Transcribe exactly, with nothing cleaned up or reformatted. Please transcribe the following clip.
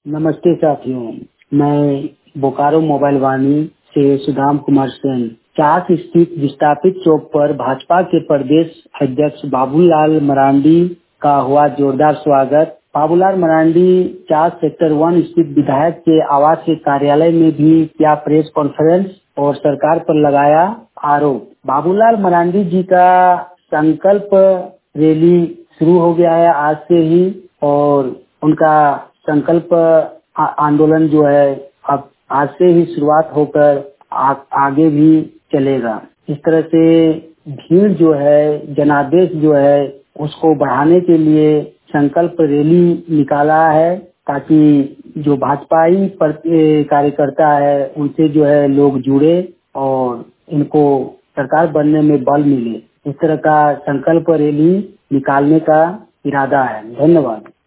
नमस्ते साथियों, मैं बोकारो मोबाइल वाणी से सुदाम कुमार सेन। चास स्थित विस्थापित चौक पर भाजपा के प्रदेश अध्यक्ष बाबूलाल मरांडी का हुआ जोरदार स्वागत। बाबूलाल मरांडी चास सेक्टर वन स्थित विधायक के आवास के कार्यालय में भी किया प्रेस कॉन्फ्रेंस और सरकार पर लगाया आरोप। बाबूलाल मरांडी जी का संकल्प रैली शुरू हो गया है आज से ही, और उनका संकल्प आंदोलन जो है अब आज से ही शुरुआत होकर आ, आगे भी चलेगा। इस तरह से भीड़ जो है, जनादेश जो है, उसको बढ़ाने के लिए संकल्प रैली निकाला है, ताकि जो भाजपाई कार्यकर्ता है उनसे जो है लोग जुड़े और इनको सरकार बनने में बल मिले। इस तरह का संकल्प रैली निकालने का इरादा है। धन्यवाद।